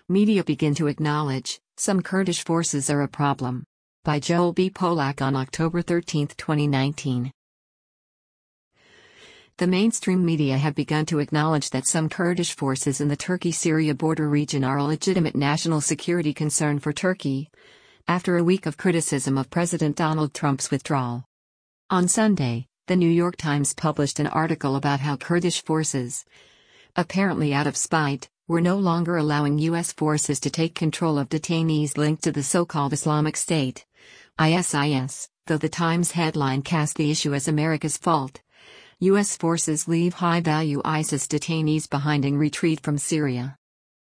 Media begin to acknowledge, some Kurdish forces are a problem. By Joel B. Polak on October 13, 2019. The mainstream media have begun to acknowledge that some Kurdish forces in the Turkey-Syria border region are a legitimate national security concern for Turkey, after a week of criticism of President Donald Trump's withdrawal. On Sunday, The New York Times published an article about how Kurdish forces, apparently out of spite, were no longer allowing U.S. forces to take control of detainees linked to the so-called Islamic State, ISIS, though the Times headline cast the issue as America's fault. U.S. forces leave high-value ISIS detainees behind and retreat from Syria.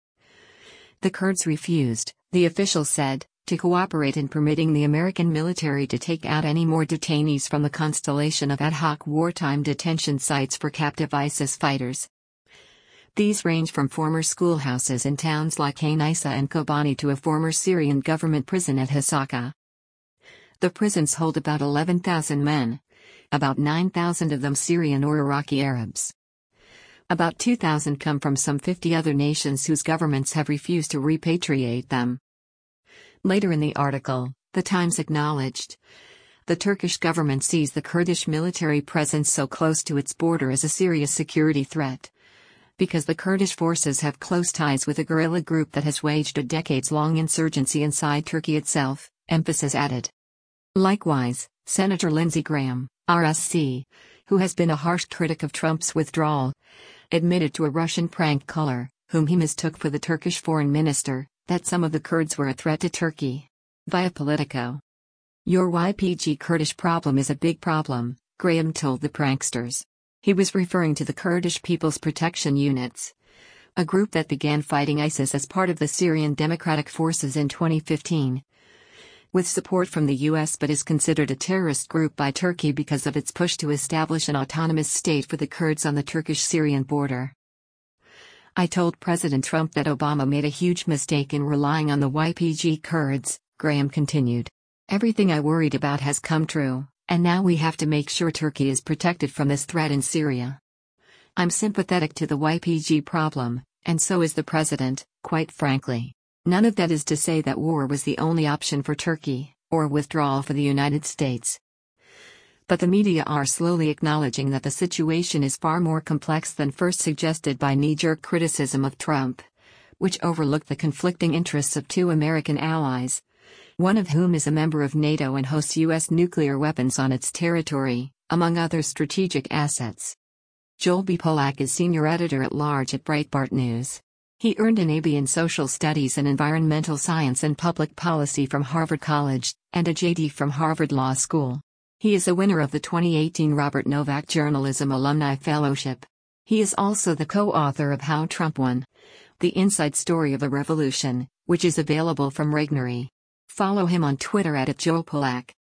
The Kurds refused, the official said, to cooperate in permitting the American military to take out any more detainees from the constellation of ad hoc wartime detention sites for captive ISIS fighters. These range from former schoolhouses in towns like Ain Issa and Kobani to a former Syrian government prison at Hasaka. The prisons hold about 11,000 men, about 9,000 of them Syrian or Iraqi Arabs. About 2,000 come from some 50 other nations whose governments have refused to repatriate them. Later in the article, the Times acknowledged, the Turkish government sees the Kurdish military presence so close to its border as a serious security threat, because the Kurdish forces have close ties with a guerrilla group that has waged a decades-long insurgency inside Turkey itself, emphasis added. Likewise, Senator Lindsey Graham, RSC, who has been a harsh critic of Trump's withdrawal, admitted to a Russian prank caller, whom he mistook for the Turkish foreign minister, that some of the Kurds were a threat to Turkey. Via Politico. Your YPG Kurdish problem is a big problem, Graham told the pranksters. He was referring to the Kurdish People's Protection Units, a group that began fighting ISIS as part of the Syrian Democratic Forces in 2015. With support from the US but is considered a terrorist group by Turkey because of its push to establish an autonomous state for the Kurds on the Turkish-Syrian border. I told President Trump that Obama made a huge mistake in relying on the YPG Kurds, Graham continued. Everything I worried about has come true, and now we have to make sure Turkey is protected from this threat in Syria. I'm sympathetic to the YPG problem, and so is the president, quite frankly. None of that is to say that war was the only option for Turkey, or withdrawal for the United States. But the media are slowly acknowledging that the situation is far more complex than first suggested by knee-jerk criticism of Trump, which overlooked the conflicting interests of two American allies, one of whom is a member of NATO and hosts U.S. nuclear weapons on its territory, among other strategic assets. Joel B. Polak is senior editor-at-large at Breitbart News. He earned an AB in Social Studies and Environmental Science and Public Policy from Harvard College, and a JD from Harvard Law School. He is a winner of the 2018 Robert Novak Journalism Alumni Fellowship. He is also the co-author of How Trump Won: The Inside Story of a Revolution, which is available from Regnery. Follow him on Twitter @JoelPolak.